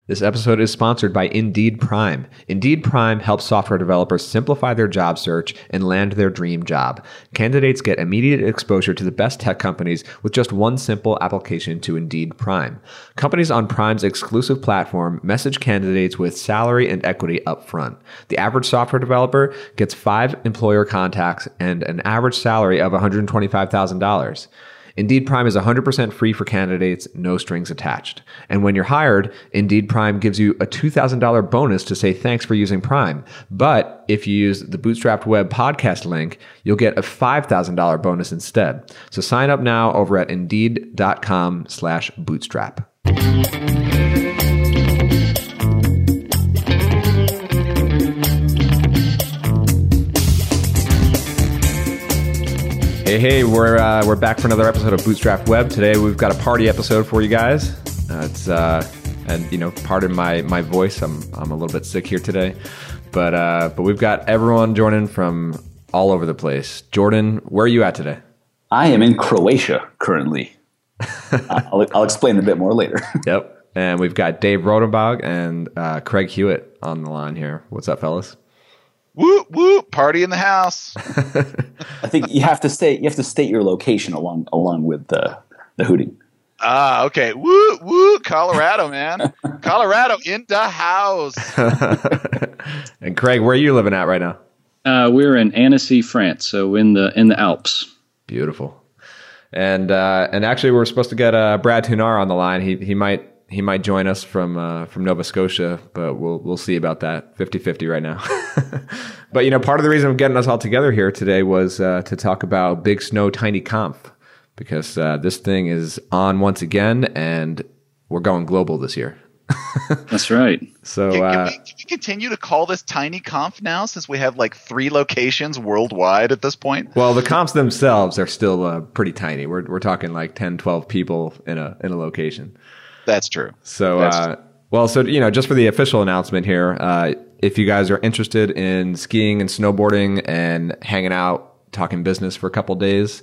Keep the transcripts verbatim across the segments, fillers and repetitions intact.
This episode is sponsored by Indeed Prime. Indeed Prime helps software developers simplify their job search and land their dream job. Candidates get immediate exposure to the best tech companies with just one simple application to Indeed Prime. Companies on Prime's exclusive platform message candidates with salary and equity up front. The average software developer gets five employer contacts and an average salary of one hundred twenty-five thousand dollars. Indeed Prime is one hundred percent free for candidates, no strings attached. And when you're hired, Indeed Prime gives you a two thousand dollars bonus to say thanks for using Prime. But if you use the Bootstrapped Web podcast link, you'll get a five thousand dollars bonus instead. So sign up now over at indeed.com slash bootstrap. Hey, hey, we're uh, we're back for another episode of Bootstrapped Web. Today we've got a party episode for you guys. Uh, it's uh, and you know, pardon my my voice. I'm I'm a little bit sick here today, but uh, but we've got everyone joining from all over the place. Jordan, where are you at today? I am in Croatia currently. I'll, I'll explain a bit more later. Yep, and we've got Dave Rodenbach and uh, Craig Hewitt on the line here. What's up, fellas? Whoop whoop! Party in the house. I think you have to state you have to state your location along along with the the hooting. Ah, okay. Woo woo! Colorado, man. Colorado in the house. And Craig, where are you living at right now? Uh, we're in Annecy, France, so in the in the Alps. Beautiful. And uh, and actually, we're supposed to get uh, Brad Tunar on the line. He he might. He might join us from uh, from Nova Scotia, but we'll we'll see about that. fifty-fifty right now. But you know, part of the reason of getting us all together here today was uh, to talk about Big Snow Tiny Conf, because uh, this thing is on once again, and we're going global this year. That's right. So can, uh, can, we, can we continue to call this Tiny Conf now, since we have like three locations worldwide at this point? Well, the comps themselves are still uh, pretty tiny. We're we're talking like ten, twelve people in a in a location. That's true. So, That's uh, true. well, so, you know, just for the official announcement here, uh, if you guys are interested in skiing and snowboarding and hanging out, talking business for a couple days,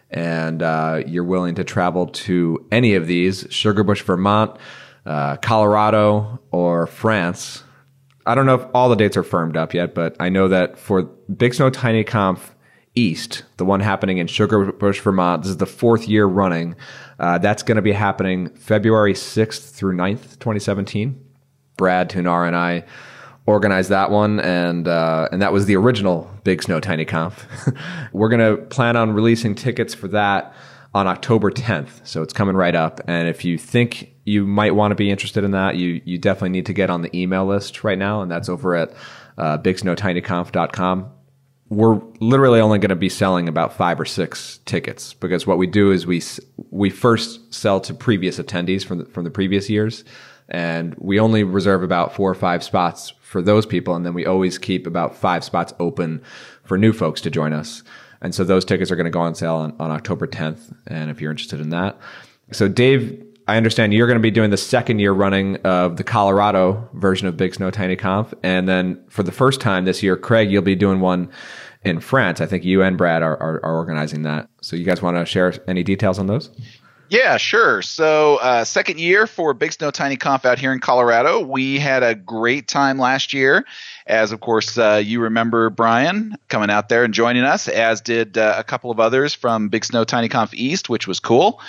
and uh, you're willing to travel to any of these, Sugarbush, Vermont, uh, Colorado, or France, I don't know if all the dates are firmed up yet, but I know that for Big Snow Tiny Conf East, the one happening in Sugarbush, Vermont, this is the fourth year running. Uh, that's going to be happening February sixth through ninth, twenty seventeen. Brad Tunar and I organized that one, and uh, and that was the original Big Snow Tiny Conf. We're going to plan on releasing tickets for that on October tenth, so it's coming right up. And if you think you might want to be interested in that, you you definitely need to get on the email list right now, and that's over at uh, big snow tiny conf dot com. We're literally only going to be selling about five or six tickets, because what we do is we we first sell to previous attendees from the, from the previous years, and we only reserve about four or five spots for those people, and then we always keep about five spots open for new folks to join us. And so those tickets are going to go on sale on, on October tenth, and if you're interested in that. So Dave, I understand you're going to be doing the second year running of the Colorado version of Big Snow Tiny Conf. And then for the first time this year, Craig, you'll be doing one in France. I think you and Brad are, are, are organizing that. So you guys want to share any details on those? Yeah, sure. So uh, second year for Big Snow Tiny Conf out here in Colorado. We had a great time last year, as of course uh, you remember Brian coming out there and joining us, as did uh, a couple of others from Big Snow Tiny Conf East, which was cool.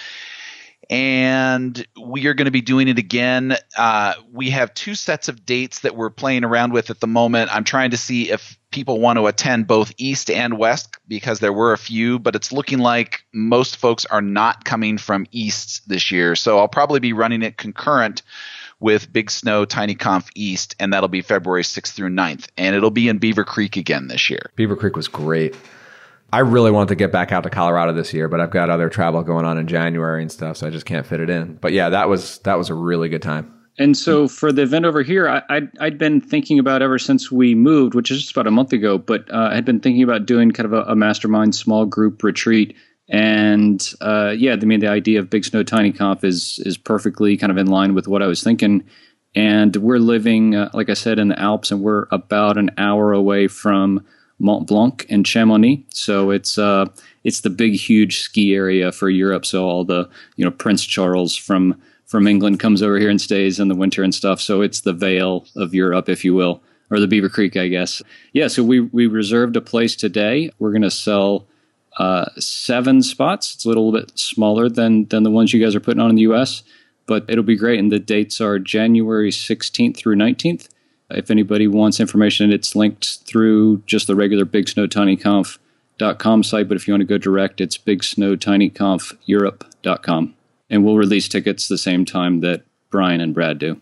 And we are going to be doing it again. Uh, we have two sets of dates that we're playing around with at the moment. I'm trying to see if people want to attend both East and West, because there were a few, but it's looking like most folks are not coming from East this year. So I'll probably be running it concurrent with Big Snow Tiny Conf East, and that'll be February sixth through ninth. And it'll be in Beaver Creek again this year. Beaver Creek was great. I really wanted to get back out to Colorado this year, but I've got other travel going on in January and stuff, so I just can't fit it in. But yeah, that was that was a really good time. And so for the event over here, I, I'd, I'd been thinking about ever since we moved, which is just about a month ago, but uh, I had been thinking about doing kind of a, a mastermind small group retreat. And uh, yeah, I mean, the idea of Big Snow Tiny Conf is is perfectly kind of in line with what I was thinking. And we're living, uh, like I said, in the Alps, and we're about an hour away from Mont Blanc and Chamonix. So it's uh, it's the big, huge ski area for Europe. So all the, you know, Prince Charles from from England comes over here and stays in the winter and stuff. So it's the Vale of Europe, if you will, or the Beaver Creek, I guess. Yeah, so we, we reserved a place today. We're going to sell uh, seven spots. It's a little bit smaller than, than the ones you guys are putting on in the U S, but it'll be great. And the dates are January sixteenth through nineteenth. If anybody wants information, it's linked through just the regular big snow tiny conf dot com site. But if you want to go direct, it's big snow tiny conf europe dot com. And we'll release tickets the same time that Brian and Brad do.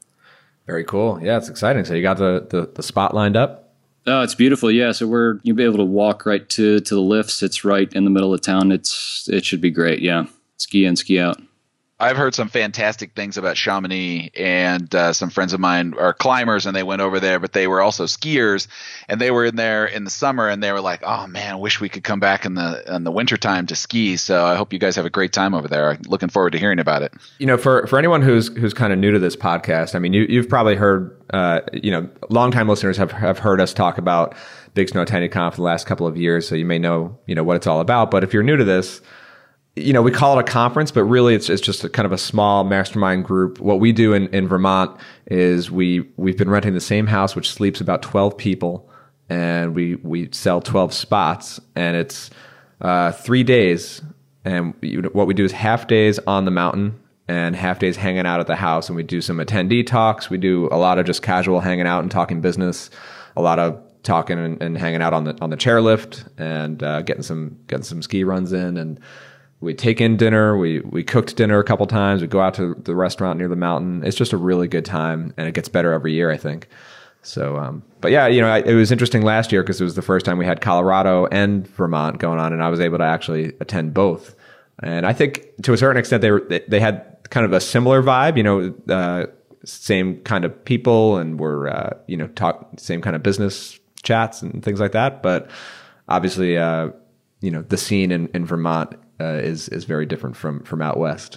Very cool. Yeah, it's exciting. So you got the, the, the spot lined up? Oh, it's beautiful. Yeah, so we're you'll be able to walk right to, to the lifts. It's right in the middle of town. It's It should be great, yeah. Ski in, ski out. I've heard some fantastic things about Chamonix, and uh, some friends of mine are climbers, and they went over there, but they were also skiers, and they were in there in the summer, and they were like, "Oh man, I wish we could come back in the in the wintertime to ski." So I hope you guys have a great time over there. I'm looking forward to hearing about it. You know, for for anyone who's who's kind of new to this podcast, I mean, you you've probably heard, uh, you know, longtime listeners have have heard us talk about Big Snow Tiny Conf the last couple of years, so you may know you know what it's all about. But if you're new to this, you know, we call it a conference, but really it's, it's just a kind of a small mastermind group. What we do in, in Vermont is we, we've been renting the same house, which sleeps about twelve people, and we, we sell twelve spots, and it's uh, three days. And we, what we do is half days on the mountain and half days hanging out at the house. And we do some attendee talks. We do a lot of just casual hanging out and talking business, a lot of talking and, and hanging out on the, on the chairlift, and uh, getting some, getting some ski runs in. And we take in dinner. We we cooked dinner a couple times. We go out to the restaurant near the mountain. It's just a really good time, and it gets better every year, I think. So, um, but yeah, you know, I, it was interesting last year because it was the first time we had Colorado and Vermont going on, and I was able to actually attend both. And I think to a certain extent they were they, they had kind of a similar vibe. You know, uh, same kind of people, and were uh, you know talk same kind of business chats and things like that. But obviously, uh, you know, the scene in, in Vermont Uh, is is very different from from out west.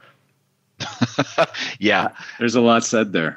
Yeah, there's a lot said there.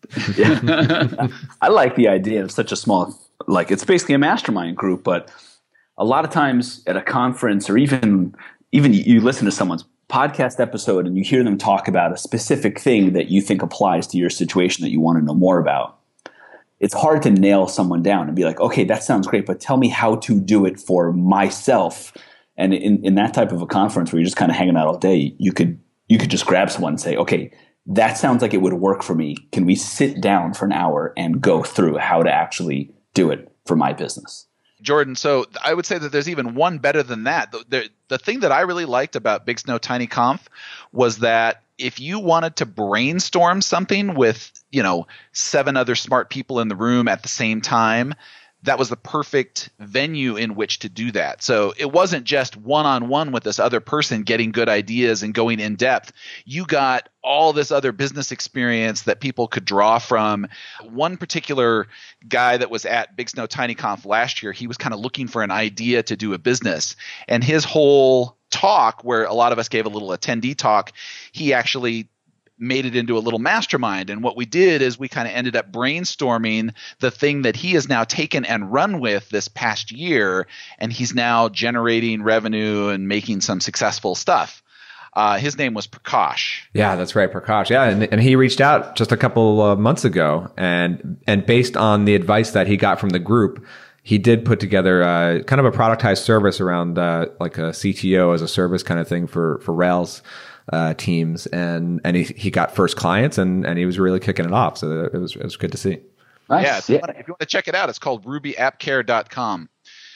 Yeah. I like the idea of such a small, like it's basically a mastermind group, but a lot of times at a conference, or even even you listen to someone's podcast episode and you hear them talk about a specific thing that you think applies to your situation that you want to know more about. It's hard to nail someone down and be like, okay, that sounds great, but tell me how to do it for myself. And in, in that type of a conference where you're just kind of hanging out all day, you could you could just grab someone and say, okay, that sounds like it would work for me. Can we sit down for an hour and go through how to actually do it for my business? Jordan, so I would say that there's even one better than that. The, the, the thing that I really liked about Big Snow Tiny Conf was that if you wanted to brainstorm something with, you know, seven other smart people in the room at the same time, that was the perfect venue in which to do that. So it wasn't just one-on-one with this other person getting good ideas and going in depth. You got all this other business experience that people could draw from. One particular guy that was at Big Snow Tiny Conf last year, he was kind of looking for an idea to do a business. And his whole talk, where a lot of us gave a little attendee talk, he actually made it into a little mastermind. And what we did is we kind of ended up brainstorming the thing that he has now taken and run with this past year. And he's now generating revenue and making some successful stuff. Uh, his name was Prakash. Yeah, that's right, Prakash. Yeah, and, and he reached out just a couple of months ago. And, and based on the advice that he got from the group, he did put together uh, kind of a productized service around uh, like a C T O as a service kind of thing for, for Rails uh, teams, and and he, he got first clients, and, and he was really kicking it off. So it was it was good to see. Nice. Yeah, if you, want to, if you want to check it out, it's called ruby app care dot com.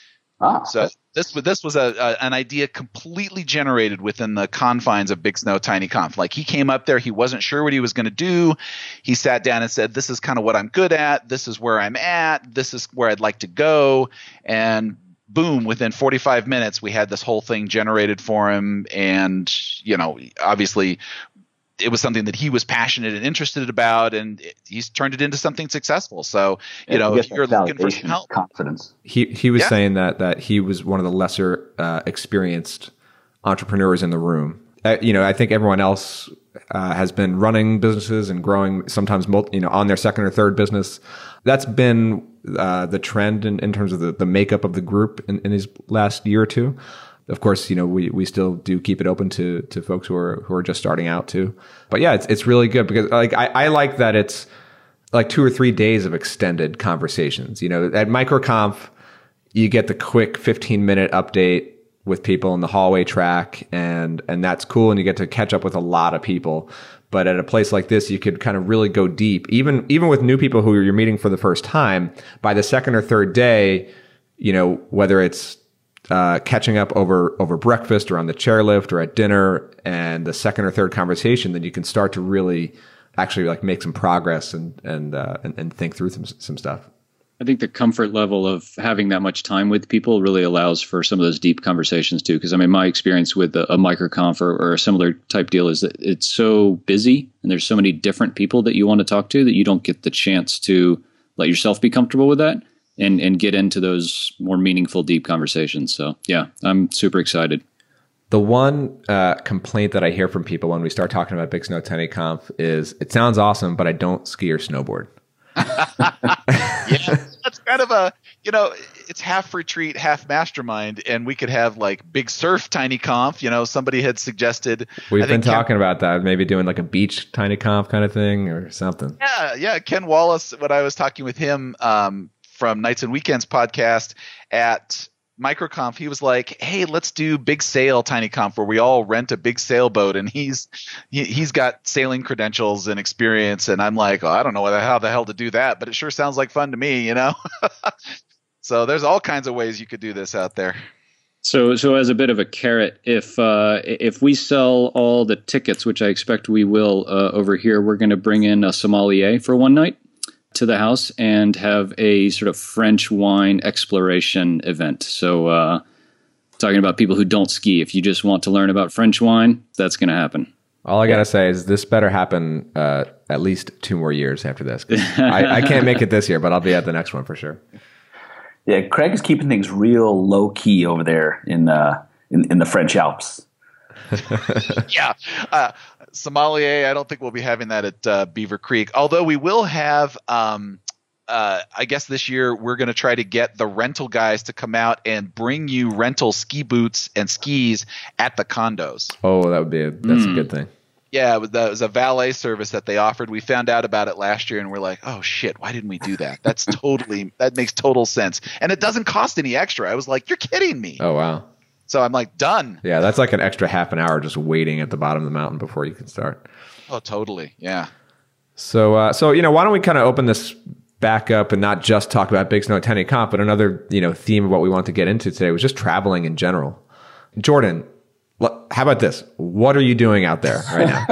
Ah, so this this was a, a an idea completely generated within the confines of Big Snow Tiny Conf. Like, he came up there, he wasn't sure what he was going to do. He sat down and said, "This is kind of what I'm good at. This is where I'm at. This is where I'd like to go." And boom, within forty-five minutes, we had this whole thing generated for him. And, you know, obviously it was something that he was passionate and interested about, and it, he's turned it into something successful. So, you yeah, know, if you're looking for some help, confidence. He he was yeah. saying that that he was one of the lesser uh, experienced entrepreneurs in the room. Uh, you know, I think everyone else uh, has been running businesses and growing, sometimes multi, you know, on their second or third business. That's been uh, the trend in, in terms of the, the makeup of the group in, in these last year or two. of course, you know, we, we still do keep it open to, to folks who are, who are just starting out too. But yeah, it's, it's really good because like, I, I like that it's like two or three days of extended conversations. You know, at MicroConf, you get the quick fifteen minute update with people in the hallway track, and, and that's cool. And you get to catch up with a lot of people. But at a place like this, you could kind of really go deep, even, even with new people who you're meeting for the first time. By the second or third day, you know, whether it's Uh, catching up over over breakfast or on the chairlift or at dinner, and the second or third conversation, then you can start to really actually like make some progress and and uh, and, and think through some some stuff. I think the comfort level of having that much time with people really allows for some of those deep conversations too. Because I mean, my experience with a, a MicroConf or, or a similar type deal is that it's so busy and there's so many different people that you want to talk to that you don't get the chance to let yourself be comfortable with that. And, and get into those more meaningful, deep conversations. So, yeah, I'm super excited. The one uh, complaint that I hear from people when we start talking about Big Snow Tiny Conf is, it sounds awesome, but I don't ski or snowboard. Yeah, that's kind of a, you know, it's half retreat, half mastermind, and we could have like Big Surf Tiny Conf. You know, somebody had suggested. We've I been Ken, talking about that, maybe doing like a beach Tiny Conf kind of thing or something. Yeah, yeah. Ken Wallace, when I was talking with him, um, from Nights and Weekends podcast at MicroConf, he was like, hey, let's do Big Sail Tiny Conf where we all rent a big sailboat, and he's he, he's got sailing credentials and experience, and I'm like, oh, I don't know how the hell to do that, but it sure sounds like fun to me, you know. So there's all kinds of ways you could do this out there. So so as a bit of a carrot, if uh, if we sell all the tickets, which I expect we will uh, over here, we're going to bring in a sommelier for one night to the house and have a sort of French wine exploration event. So uh, talking about people who don't ski, if you just want to learn about French wine, that's going to happen. All I got to say is this better happen uh, at least two more years after this. I, I can't make it this year, but I'll be at the next one for sure. Yeah, Craig is keeping things real low key over there in uh, in, in the French Alps. Yeah. Uh, sommelier, I don't think we'll be having that at uh, Beaver Creek, although we will have, um, uh, I guess this year we're going to try to get the rental guys to come out and bring you rental ski boots and skis at the condos. Oh, that would be a, that's mm. a good thing. Yeah, it was, that was a valet service that they offered. We found out about it last year and we're like, oh shit, why didn't we do that? That's totally, that makes total sense. And it doesn't cost any extra. I was like, you're kidding me. Oh, wow. So I'm like, done. Yeah, that's like an extra half an hour just waiting at the bottom of the mountain before you can start. Oh, totally. Yeah. So, uh, so you know, why don't we kind of open this back up and not just talk about Big Snow Tiny Conf, but another, you know, theme of what we want to get into today was just traveling in general. Jordan, how about this? What are you doing out there right now?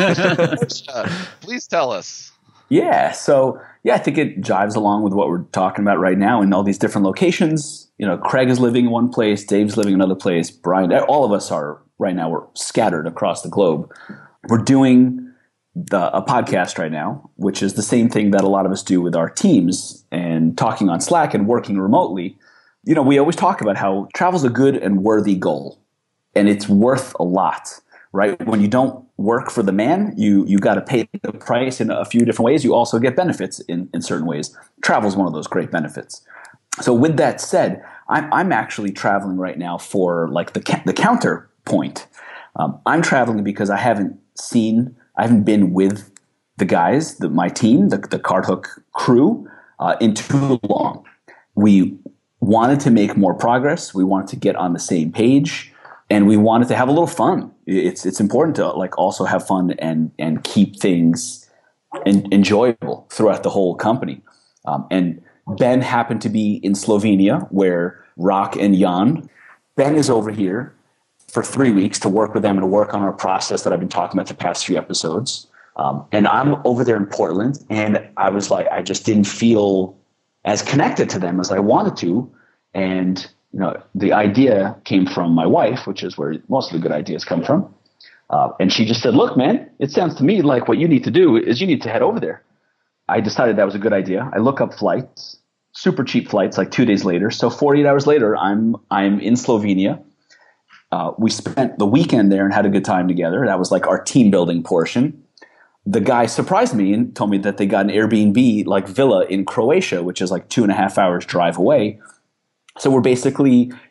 uh, please tell us. Yeah. So, yeah, I think it jives along with what we're talking about right now in all these different locations. You know, Craig is living in one place, Dave's living in another place, Brian, all of us are right now, we're scattered across the globe. We're doing the, a podcast right now, which is the same thing that a lot of us do with our teams and talking on Slack and working remotely. You know, we always talk about how travel's a good and worthy goal, and it's worth a lot, right? When you don't work for the man, you you got to pay the price in a few different ways. You also get benefits in, in certain ways. Travel is one of those great benefits. So with that said, I'm, I'm actually traveling right now for like the the counterpoint. Um, I'm traveling because I haven't seen, I haven't been with the guys, the, my team, the, the Cardhook crew, uh, in too long. We wanted to make more progress. We wanted to get on the same page, and we wanted to have a little fun. It's it's important to like also have fun and and keep things en- enjoyable throughout the whole company. Um, and Ben happened to be in Slovenia, where Rock and Jan. Ben is over here for three weeks to work with them and to work on our process that I've been talking about the past few episodes. Um, and I'm over there in Portland, and I was like, I just didn't feel as connected to them as I wanted to. And you know, the idea came from my wife, which is where most of the good ideas come from. Uh, and she just said, look, man, it sounds to me like what you need to do is you need to head over there. I decided that was a good idea. I look up flights, super cheap flights, like two days later. So forty-eight hours later, I'm I'm in Slovenia. Uh, we spent the weekend there and had a good time together. That was like our team building portion. The guy surprised me and told me that they got an Airbnb like villa in Croatia, which is like two and a half hours drive away. So we're basically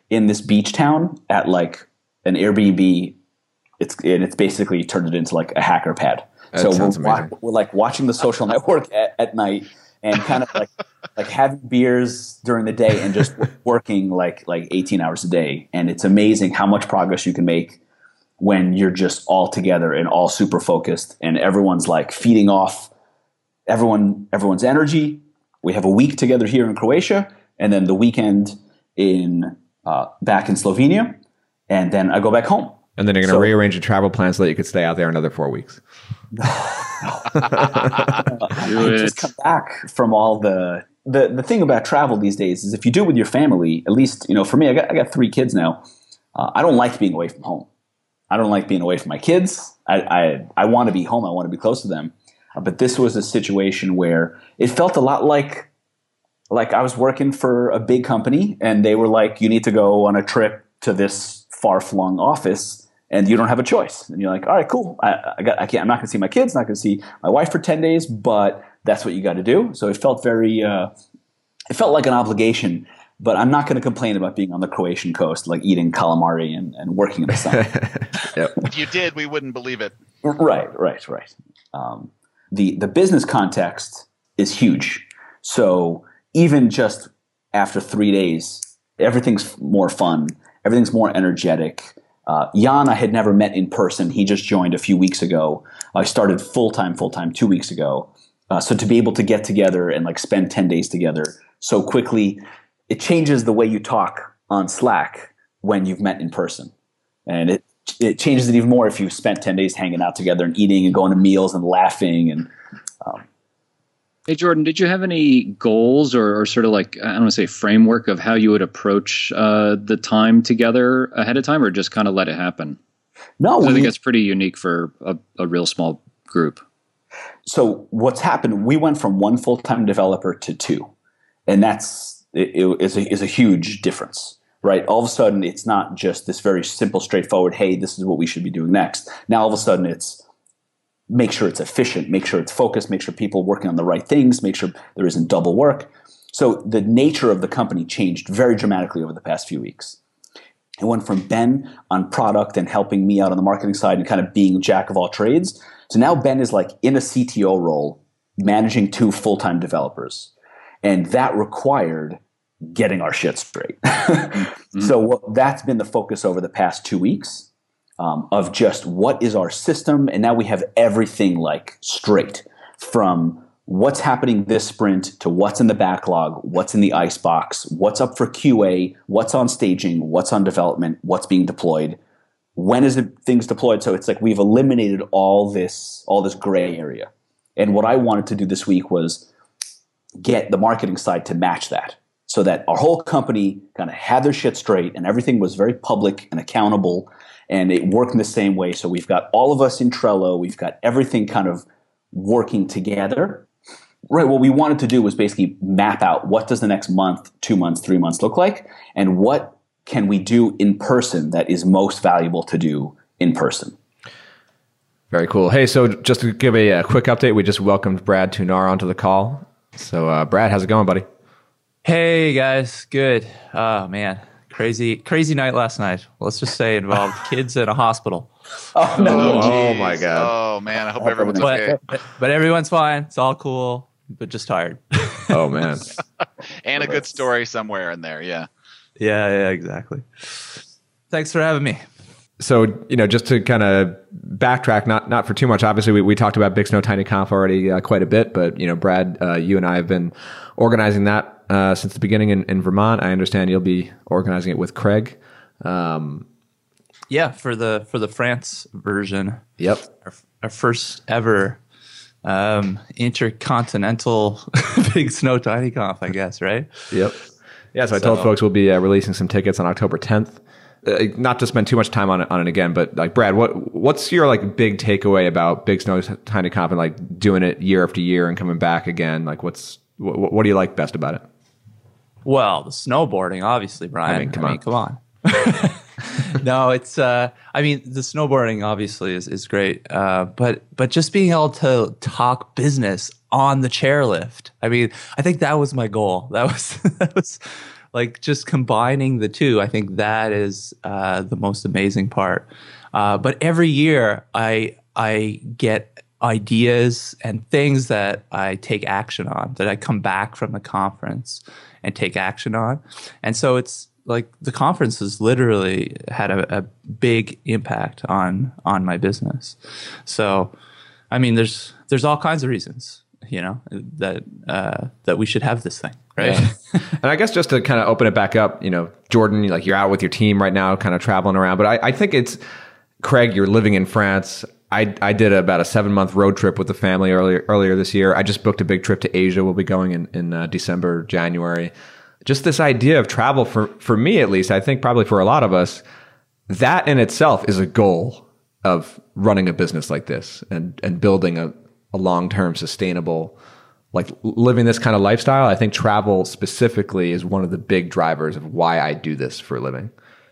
in this beach town at like an Airbnb. It's and it's basically turned it into like a hacker pad. That so sounds we're, wa- amazing. we're like watching the Social Network at, at night and kind of like like having beers during the day and just working like like eighteen hours a day. And it's amazing how much progress you can make when you're just all together and all super focused and everyone's like feeding off everyone everyone's energy. We have a week together here in Croatia and then the weekend in uh, back in Slovenia, and then I go back home. And then you're going to So- rearrange your travel plans so that you could stay out there another four weeks. I just come back from all the, the the thing about travel these days is if you do it with your family, at least, you know, for me, I got I got three kids now. Uh, I don't like being away from home. I don't like being away from my kids. I I, I want to be home. I want to be close to them. Uh, but this was a situation where it felt a lot like like I was working for a big company and they were like, you need to go on a trip to this far flung office. And you don't have a choice. And you're like, all right, cool. I, I, got, I can't, I'm not going to see my kids, not going to see my wife for ten days, but that's what you got to do. So it felt very, uh, it felt like an obligation, but I'm not going to complain about being on the Croatian coast, like eating calamari and, and working in the sun. Yep. If you did, we wouldn't believe it. Right, right, right. Um, the, the business context is huge. So even just after three days, everything's more fun. Everything's more energetic. Uh, Jan, I had never met in person. He just joined a few weeks ago. I started full-time, full-time two weeks ago. Uh, so to be able to get together and like spend ten days together so quickly, it changes the way you talk on Slack when you've met in person. And it it changes it even more if you've spent ten days hanging out together and eating and going to meals and laughing. And um, Hey, Jordan, did you have any goals or, or sort of like, I don't want to say framework of how you would approach uh, the time together ahead of time, or just kind of let it happen? no, 'Cause I we- think that's pretty unique for a, a real small group. So what's happened, we went from one full-time developer to two. And that's it, it is, a, is a huge difference, right? All of a sudden, it's not just this very simple, straightforward, hey, this is what we should be doing next. Now, all of a sudden, it's make sure it's efficient, make sure it's focused, make sure people are working on the right things, make sure there isn't double work. So the nature of the company changed very dramatically over the past few weeks. It went from Ben on product and helping me out on the marketing side and kind of being jack of all trades. So now Ben is like in a C T O role, managing two full-time developers. And that required getting our shit straight. mm-hmm. So what, that's been the focus over the past two weeks um, of just what is our system. And now we have everything like straight from what's happening this sprint to what's in the backlog, what's in the icebox, what's up for Q A, what's on staging, what's on development, what's being deployed. When is it things deployed? So it's like we've eliminated all this, all this gray area. And what I wanted to do this week was get the marketing side to match that so that our whole company kind of had their shit straight and everything was very public and accountable and it worked in the same way. So we've got all of us in Trello. We've got everything kind of working together. Right. What we wanted to do was basically map out what does the next month, two months, three months look like, and what can we do in person that is most valuable to do in person. Very cool. Hey, so just to give a, a quick update, we just welcomed Brad Tunar onto the call. So, uh, Brad, how's it going, buddy? Hey guys, good. Oh man, crazy, crazy night last night. Let's just say involved kids in a hospital. Oh, no. Oh, geez. my God. Oh man, I hope everyone's okay. But but everyone's fine. It's all cool, but just tired. Oh, man. And a good story somewhere in there. Yeah. yeah, yeah, exactly. Thanks for having me. So, you know, just to kind of backtrack, not not for too much, obviously we, we talked about Big Snow Tiny Conf already uh, quite a bit, but, you know, Brad, uh, you and I have been organizing that uh, since the beginning in, in Vermont. I understand you'll be organizing it with Craig. Um, Yeah, for the for the France version. yep. Our, our first ever um, intercontinental Big Snow Tiny Conf, I guess, right? Yep. Yeah, so I told So- folks we'll be uh, releasing some tickets on October tenth. Uh, not to spend too much time on it, on it again, but like Brad, what what's your like big takeaway about Big Snow Tiny Conf and like doing it year after year and coming back again? Like, what's what, what do you like best about it? Well, the snowboarding, obviously, Brian. I mean, come on. come on. No, it's. Uh, I mean, the snowboarding obviously is is great, uh, but but just being able to talk business on the chairlift. I mean, I think that was my goal. That was that was like just combining the two, I think that is uh, the most amazing part. Uh, but every year I I get ideas and things that I take action on, that I come back from the conference and take action on. And so it's like the conference has literally had a, a big impact on on my business. So, I mean, there's there's all kinds of reasons, you know, that uh, that we should have this thing, right? Yeah. And I guess just to kind of open it back up, you know, Jordan, like you're out with your team right now, kind of traveling around. But I, I think it's, Craig, you're living in France. I, I did about a seven month road trip with the family earlier earlier this year. I just booked a big trip to Asia. We'll be going in, in uh, December, January. Just this idea of travel, for, for me at least, I think probably for a lot of us, that in itself is a goal of running a business like this and, and building a, a long-term sustainable, like living this kind of lifestyle. I think travel specifically is one of the big drivers of why I do this for a living.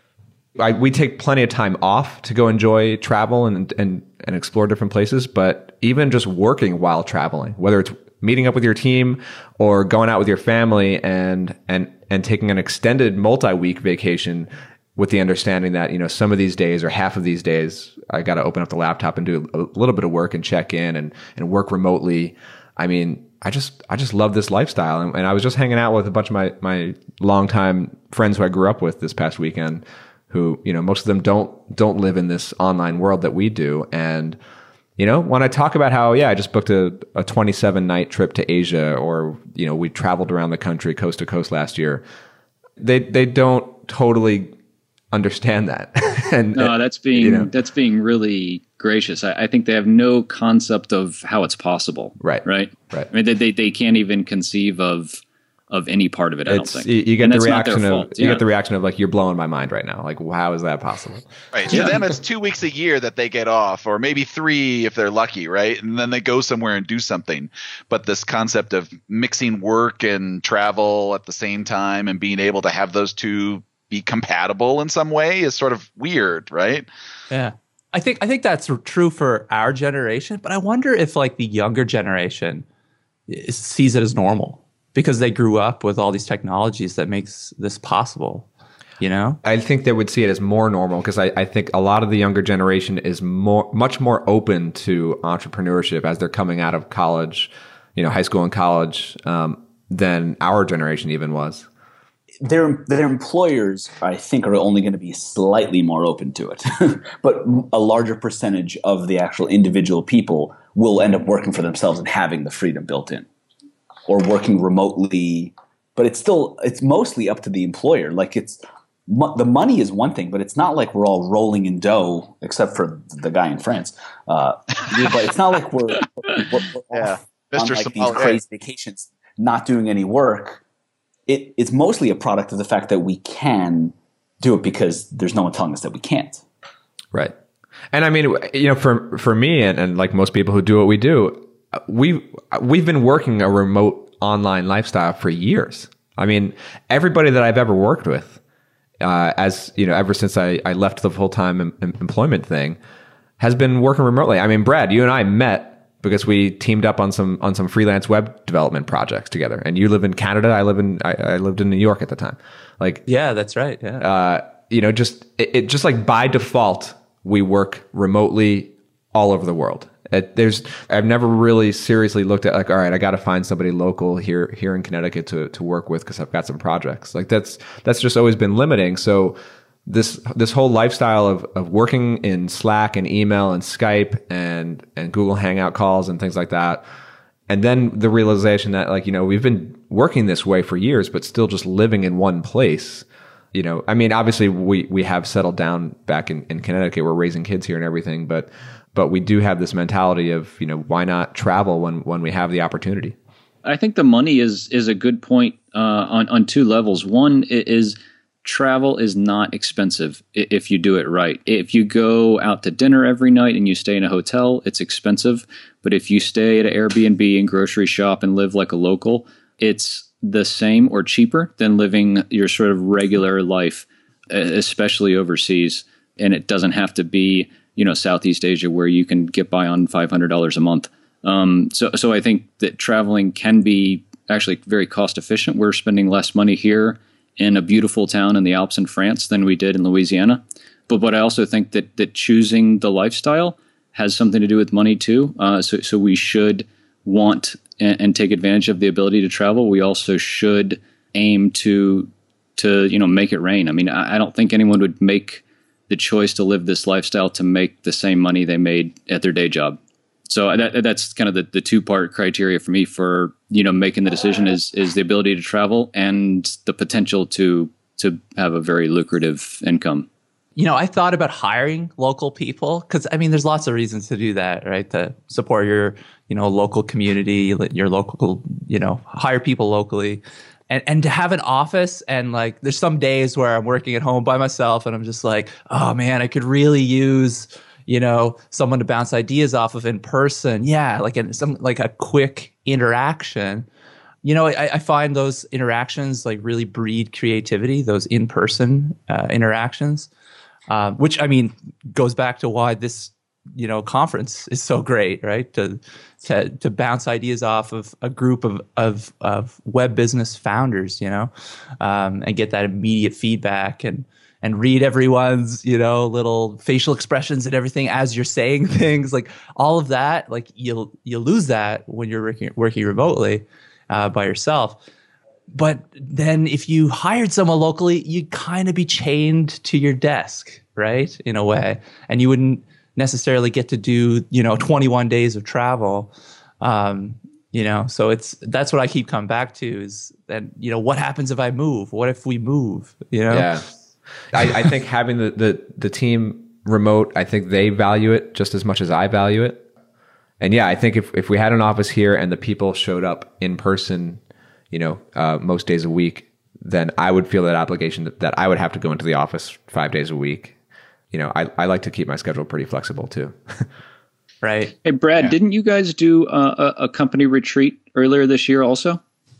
I, we take plenty of time off to go enjoy travel and, and, and explore different places, but even just working while traveling, whether it's meeting up with your team or going out with your family and and and taking an extended multi-week vacation with the understanding that, you know, some of these days or half of these days I got to open up the laptop and do a little bit of work and check in and and work remotely. I mean, I just I just love this lifestyle. And, and I was just hanging out with a bunch of my my longtime friends who I grew up with this past weekend, who, you know, most of them don't don't live in this online world that we do. And you know, when I talk about how, yeah, I just booked a, a twenty-seven night trip to Asia, or, you know, we traveled around the country coast to coast last year, they they don't totally understand that. and No, that's being, you know, that's being really gracious. I, I think they have no concept of how it's possible. Right. Right. Right. I mean, they, they, they can't even conceive of of any part of it, I it's, don't think. You, you get and the reaction of fault, you yeah. get the reaction of like, you're blowing my mind right now. Like, how is that possible? Right. To them, it's two weeks a year that they get off, or maybe three if they're lucky, right? And then they go somewhere and do something. But this concept of mixing work and travel at the same time and being able to have those two be compatible in some way is sort of weird, right? Yeah. I think I think that's true for our generation, but I wonder if like the younger generation is, sees it as normal, because they grew up with all these technologies that makes this possible, you know? I think they would see it as more normal, because I, I think a lot of the younger generation is more, much more open to entrepreneurship as they're coming out of college, you know, high school and college, um, than our generation even was. Their their employers, I think, are only going to be slightly more open to it, but a larger percentage of the actual individual people will end up working for themselves and having the freedom built in, or working remotely. But it's still, it's mostly up to the employer. Like, it's mo- the money is one thing, but it's not like we're all rolling in dough, except for the guy in France. Uh, but it's not like we're, we're, we're Yeah. off Mister on like Somali. these crazy vacations, not doing any work. It, it's mostly a product of the fact that we can do it because there's no one telling us that we can't. Right. And I mean, you know, for for me and, and like most people who do what we do, we we've been working a remote online lifestyle for years. I mean, everybody that I've ever worked with, uh, as you know, ever since I, I left the full time em- employment thing, has been working remotely. I mean, Brad, you and I met because we teamed up on some on some freelance web development projects together. And you live in Canada, I live in I, I lived in New York at the time. Like, Yeah, that's right. Yeah. uh, you know, just it, it just like by default, we work remotely all over the world. It, there's I've never really seriously looked at like, all right, I got to find somebody local here here in Connecticut to to work with because I've got some projects. Like that's that's just always been limiting. So this this whole lifestyle of of working in Slack and email and Skype and and Google Hangout calls and things like that, and then the realization that, like, you know, we've been working this way for years, but still just living in one place. You know, I mean, obviously we we have settled down back in, in Connecticut. We're raising kids here and everything, but but we do have this mentality of, you know, why not travel when when we have the opportunity? I think the money is is a good point uh, on on two levels. One is travel is not expensive if you do it right. If you go out to dinner every night and you stay in a hotel, it's expensive. But if you stay at an Airbnb and grocery shop and live like a local, it's the same or cheaper than living your sort of regular life, especially overseas. And it doesn't have to be, you know, Southeast Asia where you can get by on five hundred dollars a month. Um, so, so I think that traveling can be actually very cost efficient. We're spending less money here in a beautiful town in the Alps in France than we did in Louisiana. But but I also think that that choosing the lifestyle has something to do with money too. Uh, so so we should want and, and take advantage of the ability to travel. We also should aim to to you know make it rain. I mean, I, I don't think anyone would make the choice to live this lifestyle to make the same money they made at their day job. So that, that's kind of the, the two part criteria for me for, you know, making the decision is, is the ability to travel and the potential to, to have a very lucrative income. You know, I thought about hiring local people because, I mean, there's lots of reasons to do that, right? To support your, you know, local community, your local, you know, hire people locally. And, and to have an office and like, there's some days where I'm working at home by myself and I'm just like, oh man, I could really use, you know, someone to bounce ideas off of in person. Yeah, like a, some like a quick interaction. You know, I, I find those interactions like really breed creativity. Those in-person uh, interactions, uh, which I mean goes back to why this you know conference is so great, right? To to to bounce ideas off of a group of of of web business founders, you know, um, and get that immediate feedback and. And read everyone's, you know, little facial expressions and everything as you're saying things, like all of that. Like you'll you'll lose that when you're working working remotely uh, by yourself. But then if you hired someone locally, you'd kind of be chained to your desk, right? In a way, and you wouldn't necessarily get to do, you know, twenty-one days of travel. Um, you know, so it's that's what I keep coming back to is that, you know, what happens if I move? What if we move? You know. Yeah. I, I think having the, the, the team remote, I think they value it just as much as I value it. And yeah, I think if, if we had an office here and the people showed up in person, you know, uh, most days a week, then I would feel that obligation that, that I would have to go into the office five days a week. You know, I, I like to keep my schedule pretty flexible too. Right. Hey, Brad, Yeah. didn't you guys do uh, a, a company retreat earlier this year also?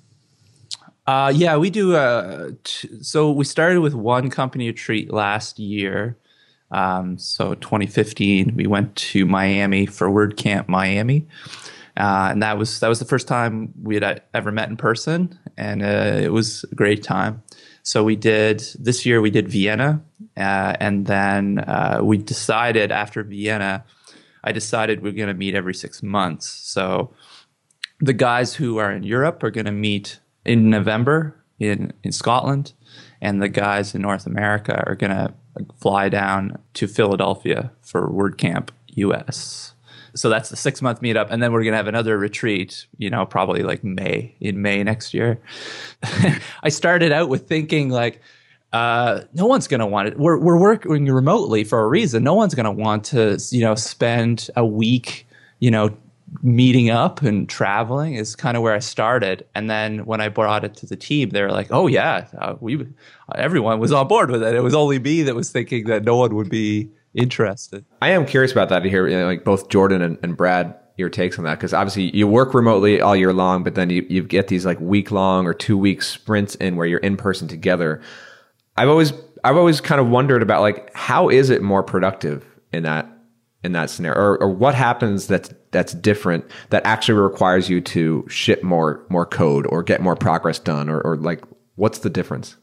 Uh, yeah, we do. Uh, t- so we started with one company retreat last year. Um, so twenty fifteen, we went to Miami for WordCamp Miami, uh, and that was that was the first time we had ever met in person, and uh, it was a great time. So we did this year. We did Vienna, uh, and then uh, we decided after Vienna, I decided we're going to meet every six months. So the guys who are in Europe are going to meet in November in, in Scotland, and the guys in North America are going to fly down to Philadelphia for WordCamp U S. So that's the six month meetup. And then we're going to have another retreat, you know, probably like May, in May next year. I started out with thinking like, uh, no one's going to want it. We're, we're working remotely for a reason. No one's going to want to, you know, spend a week, you know, meeting up and traveling is kind of where I started. And then when I brought it to the team, they were like, oh yeah, uh, we, everyone was on board with it. It was only me that was thinking that no one would be interested. I am curious about that to hear, you know, like both Jordan and, and Brad, your takes on that. Cause obviously you work remotely all year long, but then you, you get these like week long or two week sprints in where you're in person together. I've always, I've always kind of wondered about like, how is it more productive in that, in that scenario, or, or what happens that's, that's different that actually requires you to ship more, more code or get more progress done, or, or like, what's the difference?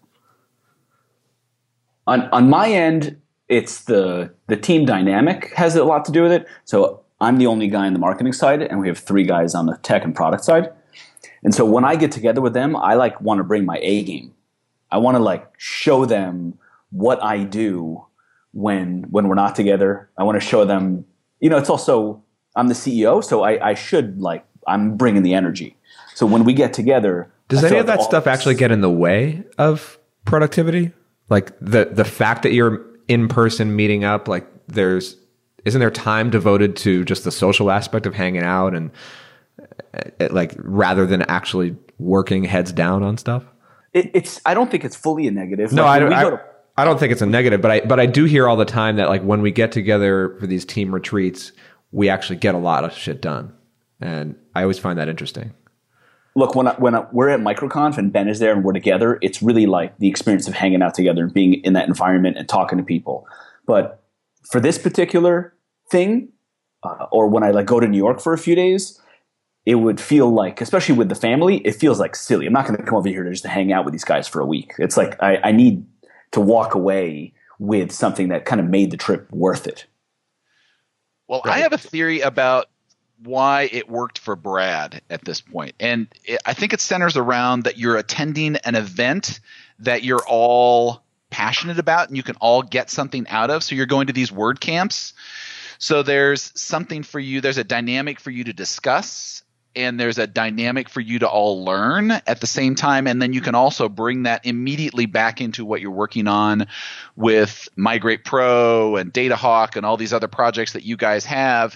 On, on my end, it's the, the team dynamic has a lot to do with it. So I'm the only guy on the marketing side, and we have three guys on the tech and product side. And so when I get together with them, I like want to bring my A game. I want to like show them what I do when when we're not together. I want to show them, you know, it's also, I'm the C E O, so I, I should like, I'm bringing the energy. So when we get together. Does I any feel of like that all stuff this- actually get in the way of productivity? Like the, the fact that you're in person meeting up, like there's, isn't there time devoted to just the social aspect of hanging out and uh, like, rather than actually working heads down on stuff? It, it's, I don't think it's fully a negative. No, Like, I when don't. we I, go to- I don't think it's a negative, but I but I do hear all the time that like when we get together for these team retreats, we actually get a lot of shit done, and I always find that interesting. Look, when I, when I, we're at MicroConf and Ben is there and we're together, it's really like the experience of hanging out together and being in that environment and talking to people. But for this particular thing, uh, or when I like go to New York for a few days, it would feel like, especially with the family, it feels like silly. I'm not going to come over here to just hang out with these guys for a week. It's like I, I need to walk away with something that kind of made the trip worth it. Well, Right. I have a theory about why it worked for Brad at this point. And it, I think it centers around that you're attending an event that you're all passionate about and you can all get something out of. So you're going to these word camps. So there's something for you. There's a dynamic for you to discuss, and there's a dynamic for you to all learn at the same time. And then you can also bring that immediately back into what you're working on with Migrate Pro and DataHawk and all these other projects that you guys have,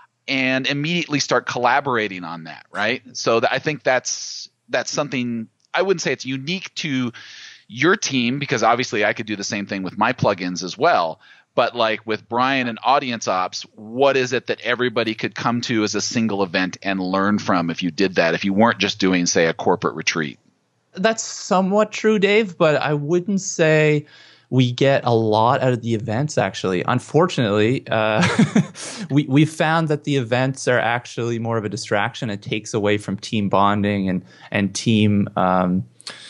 and immediately start collaborating on that, right? So th- I think that's that's something, I wouldn't say it's unique to your team, because obviously I could do the same thing with my plugins as well. But like with Brian and Audience Ops, what is it that everybody could come to as a single event and learn from if you did that, if you weren't just doing, say, a corporate retreat? That's somewhat true, Dave, but I wouldn't say we get a lot out of the events, actually. Unfortunately, uh, we, we found that the events are actually more of a distraction. It takes away from team bonding and, and team um,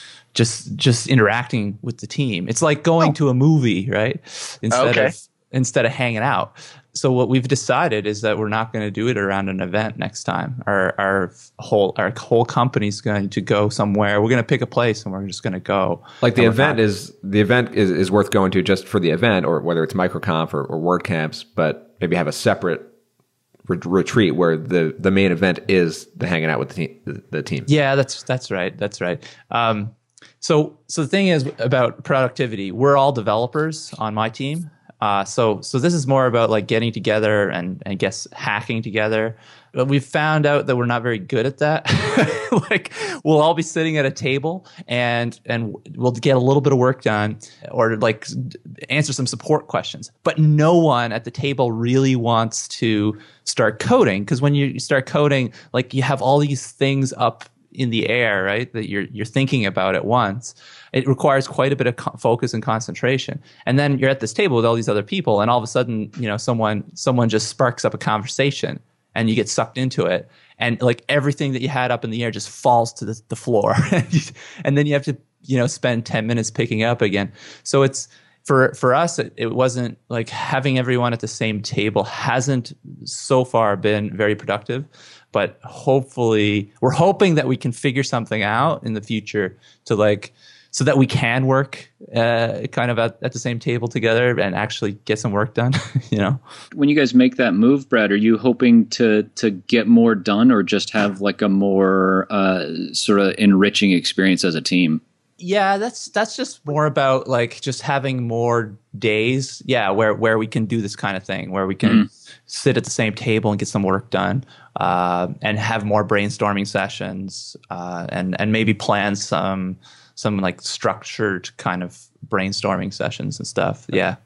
just just interacting with the team. It's like going Oh. to a movie, right? Instead Okay. of instead of hanging out. So what we've decided is that we're not going to do it around an event next time. Our our whole our whole company's going to go somewhere. We're going to pick a place and we're just going to go. Like the And we're event not- is the event is, is worth going to just for the event, or whether it's MicroConf or, or WordCamps, but maybe have a separate re- retreat where the, the main event is the hanging out with the team. The, the team. Yeah, that's that's right. That's right. Um, so so the thing is about productivity. We're all developers on my team. Uh, so so this is more about like getting together and and guess hacking together. But we've found out that we're not very good at that. Like we'll all be sitting at a table and and we'll get a little bit of work done or like answer some support questions. But no one at the table really wants to start coding, because when you start coding, like you have all these things up in the air, right, that you're you're thinking about at once. It requires quite a bit of co- focus and concentration. And then you're at this table with all these other people, and all of a sudden, you know, someone someone just sparks up a conversation, and you get sucked into it, and like everything that you had up in the air just falls to the, the floor, and then you have to, you know, spend ten minutes picking up again. So it's for for us, it, it wasn't like having everyone at the same table hasn't so far been very productive. But hopefully, we're hoping that we can figure something out in the future to like, so that we can work uh, kind of at, at the same table together and actually get some work done, you know? When you guys make that move, Brad, are you hoping to to get more done or just have like a more uh, sort of enriching experience as a team? Yeah, that's that's just more about like just having more days, yeah, where where we can do this kind of thing, where we can mm. sit at the same table and get some work done, uh, and have more brainstorming sessions, uh, and and maybe plan some some like structured kind of brainstorming sessions and stuff. Yeah.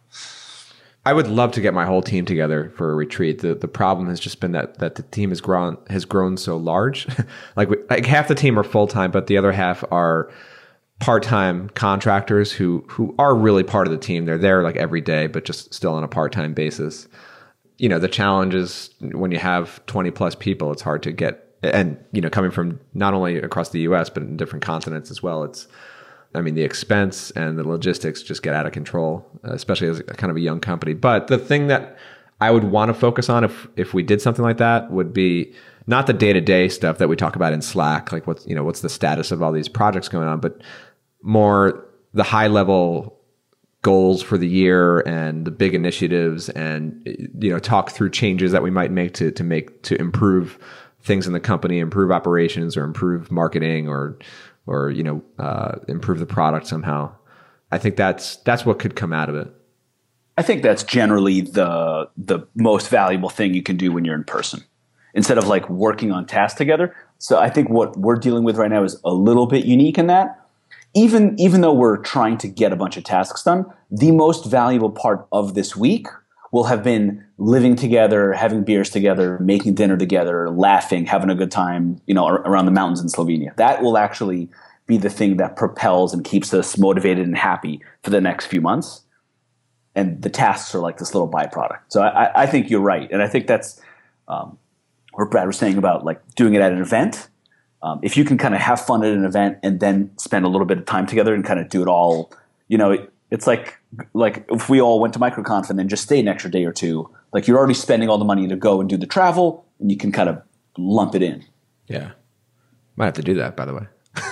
I would love to get my whole team together for a retreat. The the problem has just been that that the team has grown has grown so large. like we, like half the team are full time, but the other half are part-time contractors who who are really part of the team. They're there like every day, but just still on a part-time basis. You know, the challenge is when you have twenty plus people, it's hard to get, and you know, coming from not only across the U S but in different continents as well. It's, I mean, the expense and the logistics just get out of control, especially as a kind of a young company. But the thing that I would want to focus on if if we did something like that would be not the day-to-day stuff that we talk about in Slack, like what's, you know, what's the status of all these projects going on, but more the high level goals for the year and the big initiatives, and, you know, talk through changes that we might make to, to make, to improve things in the company, improve operations or improve marketing or, or, you know, uh, improve the product somehow. I think that's, that's what could come out of it. I think that's generally the, the most valuable thing you can do when you're in person, instead of like working on tasks together. So I think what we're dealing with right now is a little bit unique in that. Even even though we're trying to get a bunch of tasks done, the most valuable part of this week will have been living together, having beers together, making dinner together, laughing, having a good time, you know, around the mountains in Slovenia. That will actually be the thing that propels and keeps us motivated and happy for the next few months. And the tasks are like this little byproduct. So I, I think you're right. And I think that's um, or Brad was saying about like doing it at an event. Um, if you can kind of have fun at an event and then spend a little bit of time together and kind of do it all, you know, it, it's like like if we all went to MicroConf and then just stayed an extra day or two, like you're already spending all the money to go and do the travel, and you can kind of lump it in. Yeah. Might have to do that, by the way.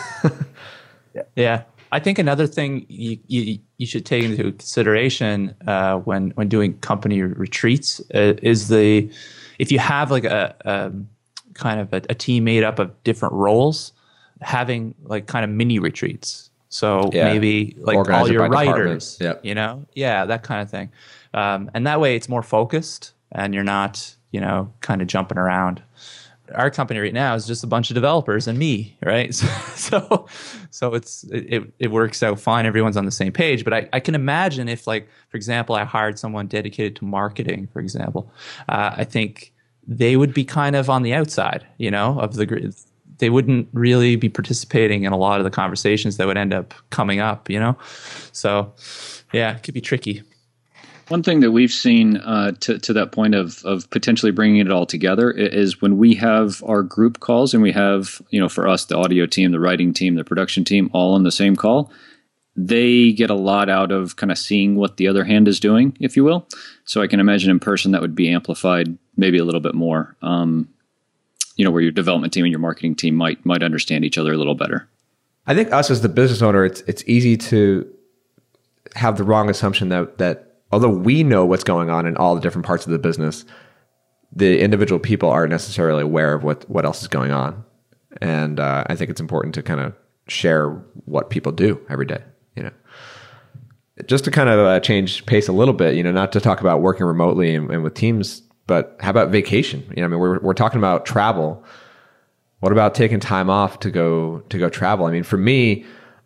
yeah. Yeah. I think another thing you, you, you should take into consideration uh, when, when doing company retreats uh, is the, if you have like a, a kind of a, a team made up of different roles, having like kind of mini retreats. So yeah. maybe like Organize all your writers, yep. you know, yeah, that kind of thing. Um, and that way it's more focused and you're not, you know, kind of jumping around. Our company right now is just a bunch of developers and me, right? So, so, so it's it, it works out fine. Everyone's on the same page. But I, I can imagine if, like, for example, I hired someone dedicated to marketing, for example, uh, I think they would be kind of on the outside, you know, of the. They wouldn't really be participating in a lot of the conversations that would end up coming up, you know. So, yeah, it could be tricky. One thing that we've seen uh, to to that point of of potentially bringing it all together is when we have our group calls and we have, you know, for us, the audio team, the writing team, the production team, all on the same call, they get a lot out of kind of seeing what the other hand is doing, if you will. So I can imagine in person that would be amplified maybe a little bit more, um, you know, where your development team and your marketing team might might understand each other a little better. I think us as the business owner, it's it's easy to have the wrong assumption that that although we know what's going on in all the different parts of the business, the individual people aren't necessarily aware of what, what else is going on. And uh, I think it's important to kind of share what people do every day, you know. Just to kind of uh, change pace a little bit, you know, not to talk about working remotely and, and with teams, but how about vacation? You know, I mean, we're we're talking about travel. What about taking time off to go to go travel? I mean, for me,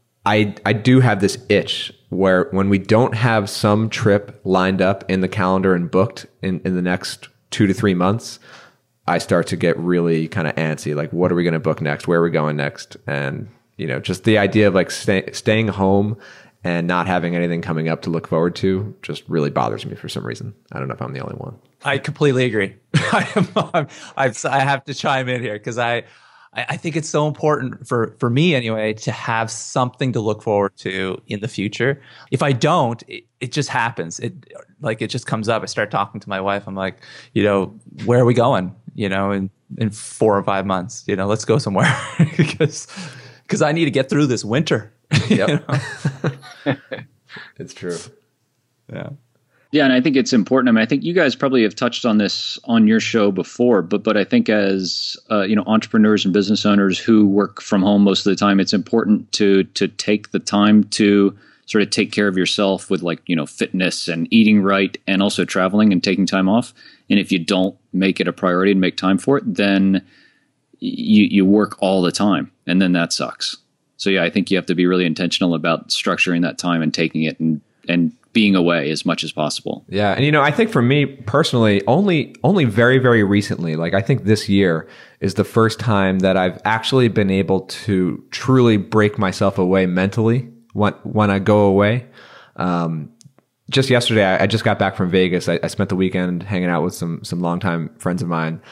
I I do have this itch where when we don't have some trip lined up in the calendar and booked in, in the next two to three months, I start to get really kind of antsy. Like, what are we going to book next? Where are we going next? And, you know, just the idea of like stay, staying home and not having anything coming up to look forward to just really bothers me for some reason. I don't know if I'm the only one. I completely agree. I am, I'm, I've, I have to chime in here because I, I think it's so important for, for me anyway to have something to look forward to in the future. If I don't, it, it just happens. It like it just comes up. I start talking to my wife. I'm like, you know, where are we going? You know, in, in four or five months. You know, let's go somewhere because because I need to get through this winter. Yep. You know? It's true. Yeah. Yeah, and I think it's important. I mean, I think you guys probably have touched on this on your show before, but but I think as uh, you know, entrepreneurs and business owners who work from home most of the time, it's important to to take the time to sort of take care of yourself with, like, you know, fitness and eating right, and also traveling and taking time off. And if you don't make it a priority and make time for it, then you you work all the time, and then that sucks. So yeah, I think you have to be really intentional about structuring that time and taking it and and being away as much as possible. Yeah. And, you know, I think for me personally, only, only very, very recently, like I think this year is the first time that I've actually been able to truly break myself away mentally when, when I go away. Um, just yesterday, I, I just got back from Vegas. I, I spent the weekend hanging out with some, some longtime friends of mine,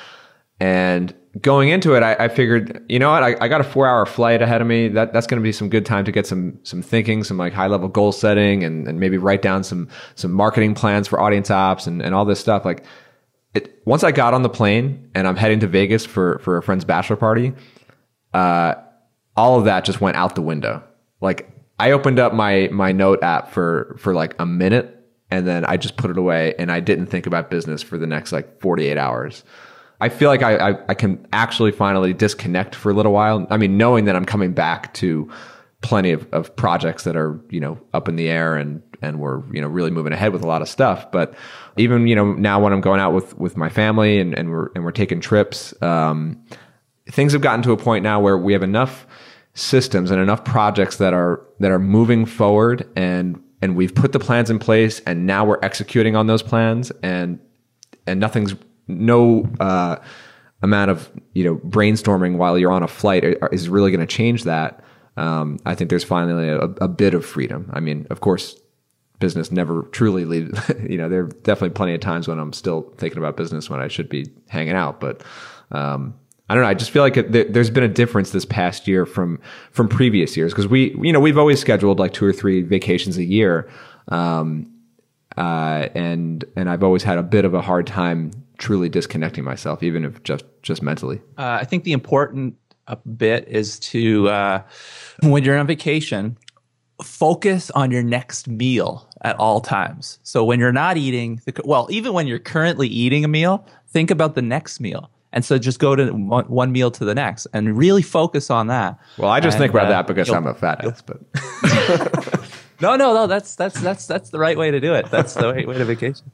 and going into it, I, I figured, you know what, I, I got a four hour flight ahead of me. That that's going to be some good time to get some some thinking, some like high level goal setting, and, and maybe write down some some marketing plans for audience ops and, and all this stuff. Like, it, once I got on the plane and I'm heading to Vegas for for a friend's bachelor party, uh, all of that just went out the window. Like, I opened up my my note app for for like a minute, and then I just put it away, and I didn't think about business for the next like forty-eight hours. I feel like I, I, I can actually finally disconnect for a little while. I mean, knowing that I'm coming back to plenty of, of projects that are, you know, up in the air, and, and we're, you know, really moving ahead with a lot of stuff. But even, you know, now when I'm going out with, with my family and, and we're, and we're taking trips, um, things have gotten to a point now where we have enough systems and enough projects that are, that are moving forward, and, and we've put the plans in place, and now we're executing on those plans, and, and nothing's, no uh, amount of, you know, brainstorming while you're on a flight is really going to change that. Um, I think there's finally a, a bit of freedom. I mean, of course, business never truly leaves. You know, there are definitely plenty of times when I'm still thinking about business when I should be hanging out. But Um, I don't know. I just feel like it, th- there's been a difference this past year from from previous years because we, you know, we've always scheduled like two or three vacations a year, um, uh, and and I've always had a bit of a hard time truly disconnecting myself, even if just just mentally. Uh, I think the important uh, bit is to uh, when you're on vacation, focus on your next meal at all times. So when you're not eating, the, well, even when you're currently eating a meal, think about the next meal. And so just go to one, one meal to the next and really focus on that. Well, I just and, think about uh, that because I'm a fat ass, but no, no, no, that's that's that's that's the right way to do it. That's the right way to vacation.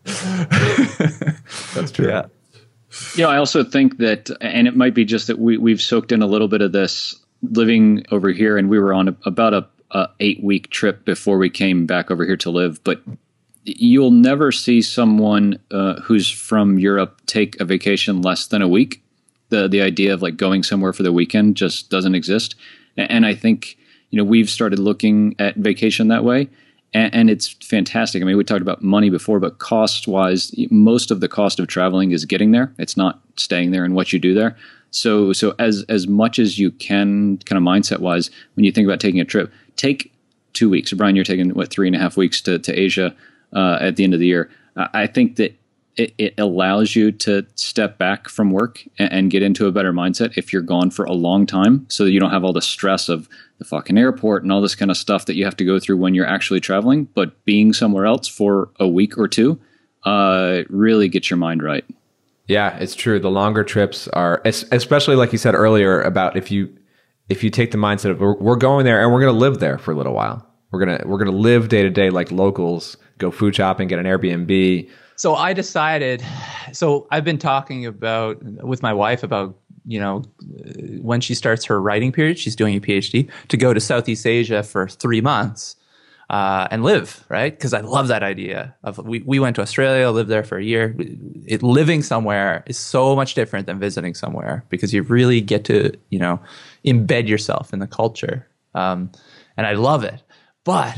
That's true. Yeah. You know, I also think that, and it might be just that we we've soaked in a little bit of this living over here, and we were on a, about a, a eight week trip before we came back over here to live, but you'll never see someone uh, who's from Europe take a vacation less than a week. The the idea of like going somewhere for the weekend just doesn't exist. And I think, you know, we've started looking at vacation that way, and, and it's fantastic. I mean, we talked about money before, but cost wise, most of the cost of traveling is getting there. It's not staying there and what you do there. So so as as much as you can, kind of mindset wise, when you think about taking a trip, take two weeks. So Brian, you're taking what three and a half weeks to to Asia. Uh, at the end of the year, I think that it, it allows you to step back from work and, and get into a better mindset if you're gone for a long time, so that you don't have all the stress of the fucking airport and all this kind of stuff that you have to go through when you're actually traveling. But being somewhere else for a week or two uh, really gets your mind right. Yeah, it's true. The longer trips are, especially like you said earlier about if you if you take the mindset of we're, we're going there and we're going to live there for a little while. We're gonna we're gonna live day to day like locals. Go food shopping, get an Airbnb. So I decided. So I've been talking about with my wife about, you know, when she starts her writing period, she's doing a PhD, to go to Southeast Asia for three months uh, and live, right? Because I love that idea of we we went to Australia, lived there for a year. It, living somewhere is so much different than visiting somewhere because you really get to, you know, embed yourself in the culture, um, and I love it. But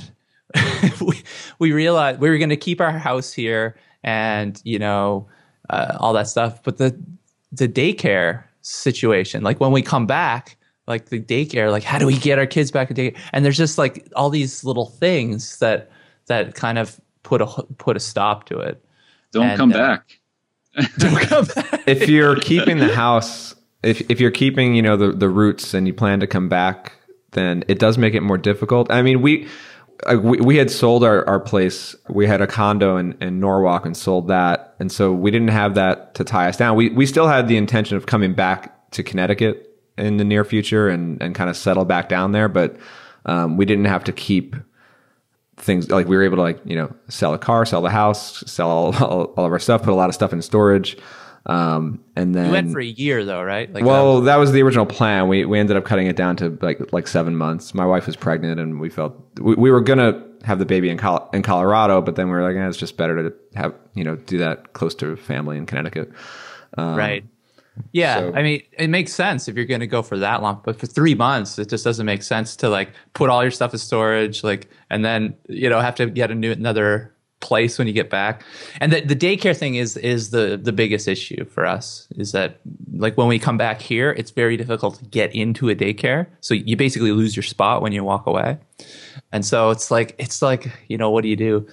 we we realized we were going to keep our house here and, you know, uh, all that stuff. But the the daycare situation, like when we come back, like the daycare, like how do we get our kids back to daycare? And there's just like all these little things that that kind of put a put a stop to it. Don't and, come uh, back. Don't come back. If you're keeping the house, if if you're keeping, you know, the the roots and you plan to come back, then it does make it more difficult. I mean, we uh, we, we had sold our, our place. We had a condo in, in Norwalk and sold that. And so we didn't have that to tie us down. We we still had the intention of coming back to Connecticut in the near future and, and kind of settle back down there. But um, we didn't have to keep things, like we were able to, like, you know, sell a car, sell the house, sell all, all, all of our stuff, put a lot of stuff in storage. Um, and then you went for a year though, right? Like well, that was, that was the original plan. We we ended up cutting it down to like like seven months. My wife was pregnant, and we felt we, we were gonna have the baby in Col- in Colorado, but then we were like, eh, it's just better to have, you know, do that close to family in Connecticut. Um, right. Yeah, so- I mean, it makes sense if you're going to go for that long, but for three months, it just doesn't make sense to like put all your stuff in storage, like, and then, you know, have to get a new another place when you get back. And the, the daycare thing is is the the biggest issue for us, is that like when we come back here, it's very difficult to get into a daycare. So you basically lose your spot when you walk away. And so it's like it's like, you know, what do you do?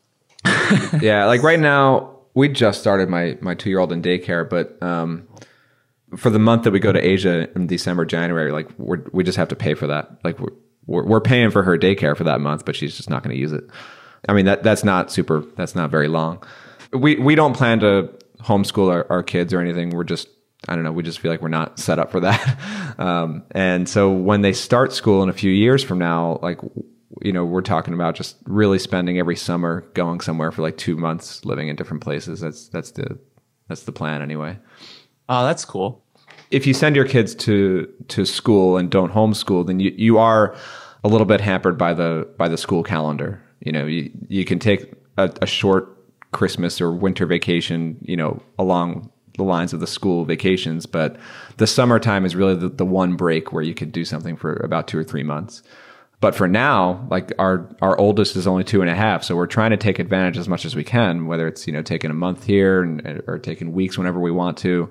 Yeah, like right now we just started my my two year old in daycare, but um, for the month that we go to Asia in December, January, like we we just have to pay for that. Like we're, we're we're paying for her daycare for that month, but she's just not going to use it. I mean, that that's not super. That's not very long. We we don't plan to homeschool our, our kids or anything. We're just, I don't know. We just feel like we're not set up for that. Um, and so when they start school in a few years from now, like, you know, we're talking about just really spending every summer going somewhere for like two months, living in different places. That's that's the that's the plan anyway. Oh, that's cool. If you send your kids to to school and don't homeschool, then you, you are a little bit hampered by the by the school calendar. You know, you, you can take a, a short Christmas or winter vacation, you know, along the lines of the school vacations, but the summertime is really the, the one break where you could do something for about two or three months. But for now, like our our oldest is only two and a half, so we're trying to take advantage as much as we can, whether it's, you know, taking a month here and, or taking weeks whenever we want to.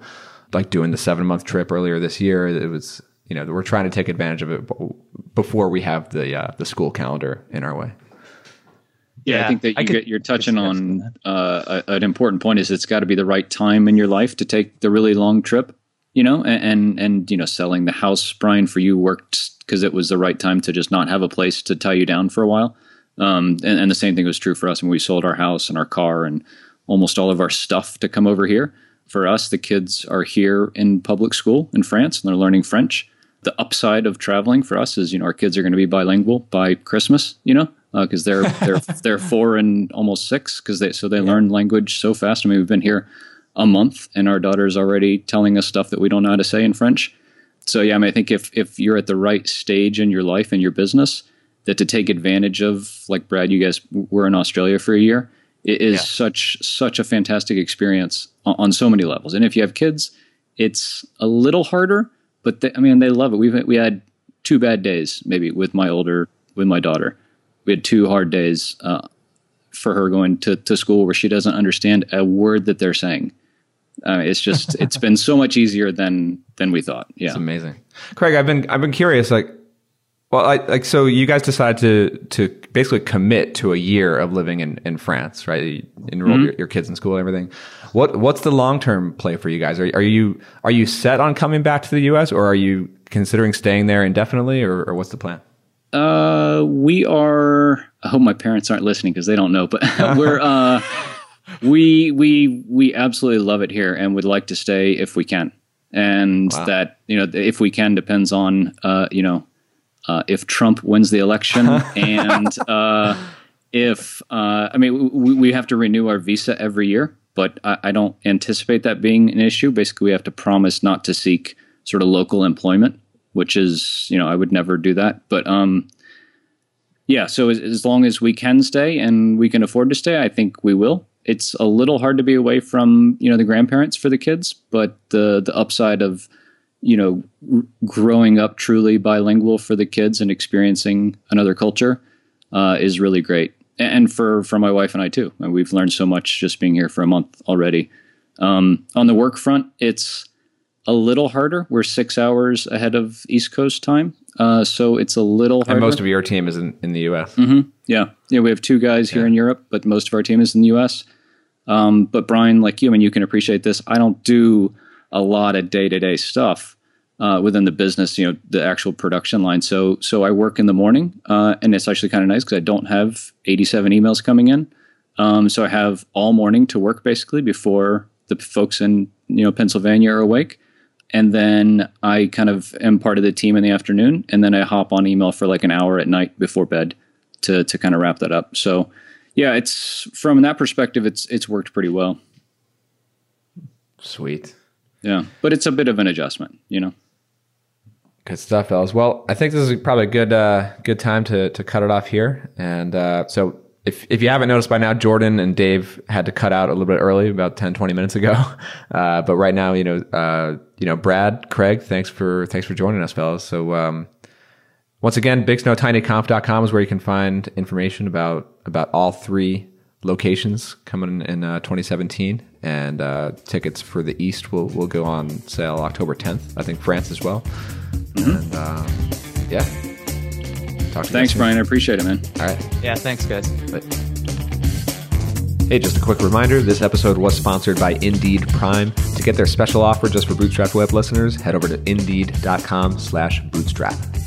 like doing the seven month trip earlier this year. It was, you know, we're trying to take advantage of it before we have the uh, the school calendar in our way. Yeah, yeah, I think that you could, get, you're touching on uh, a, an important point. Is it's got to be the right time in your life to take the really long trip, you know, and, and, and you know, selling the house, Brian, for you worked because it was the right time to just not have a place to tie you down for a while. Um, and, and the same thing was true for us when we sold our house and our car and almost all of our stuff to come over here. For us, the kids are here in public school in France and they're learning French. The upside of traveling for us is, you know, our kids are going to be bilingual by Christmas, you know, because uh, they're they're they're four and almost six, because they so they yeah. learn language so fast. I mean, we've been here a month and our daughter's already telling us stuff that we don't know how to say in French. So yeah, I mean, I think if if you're at the right stage in your life and your business, that to take advantage of, like Brad, you guys were in Australia for a year, it is yeah. such such a fantastic experience on, on so many levels. And if you have kids, it's a little harder, but they, I mean, they love it. We've we had two bad days maybe with my older with my daughter. We had two hard days uh, for her going to, to school where she doesn't understand a word that they're saying. Uh, it's just it's been so much easier than than we thought. Yeah, it's amazing. Craig, I've been I've been curious. Like, well, I, like so you guys decided to to basically commit to a year of living in, in France, right? You enrolled mm-hmm. your, your kids in school and everything. What what's the long term play for you guys? Are are you are you set on coming back to the U S, or are you considering staying there indefinitely, or, or what's the plan? Uh, we are. I hope my parents aren't listening because they don't know. But we're uh, we we we absolutely love it here and would like to stay if we can. And wow. that, you know, if we can depends on uh, you know, uh, if Trump wins the election and uh, if uh, I mean we, we have to renew our visa every year, but I, I don't anticipate that being an issue. Basically, we have to promise not to seek sort of local employment, which is, you know, I would never do that. But um, yeah, so as, as long as we can stay and we can afford to stay, I think we will. It's a little hard to be away from, you know, the grandparents for the kids, but the the upside of, you know, r- growing up truly bilingual for the kids and experiencing another culture uh, is really great. And for, for my wife and I too. And we've learned so much just being here for a month already. Um, on the work front, it's a little harder. We're six hours ahead of East Coast time, uh, so it's a little harder. And most of your team is in, in the U S. Mm-hmm. Yeah, yeah. We have two guys here yeah. in Europe, but most of our team is in the U S. Um, but Brian, like you, I mean, you can appreciate this. I don't do a lot of day to day stuff uh, within the business. You know, the actual production line. So, so I work in the morning, uh, and it's actually kind of nice because I don't have eighty-seven emails coming in. Um, so I have all morning to work basically before the folks in, you know, Pennsylvania are awake. And then I kind of am part of the team in the afternoon, and then I hop on email for like an hour at night before bed to to kind of wrap that up. So, yeah, it's from that perspective, it's it's worked pretty well. Sweet. Yeah, but it's a bit of an adjustment, you know. Good stuff, fellas. Well, I think this is probably a good uh, good time to to cut it off here. And uh, so. If if you haven't noticed by now, Jordan and Dave had to cut out a little bit early, about ten, twenty minutes ago. Uh, but right now, you know, uh, you know, Brad, Craig, thanks for thanks for joining us, fellas. So um, once again, big snow tiny conf dot com is where you can find information about about all three locations coming in uh, twenty seventeen, and uh, tickets for the East will will go on sale October tenth. I think France as well. Mm-hmm. And uh, yeah. Thanks, Brian. I appreciate it, man. All right. Yeah, thanks, guys. Bye. Hey, just a quick reminder, this episode was sponsored by Indeed Prime. To get their special offer just for Bootstrap Web listeners, head over to indeed dot com slash bootstrap.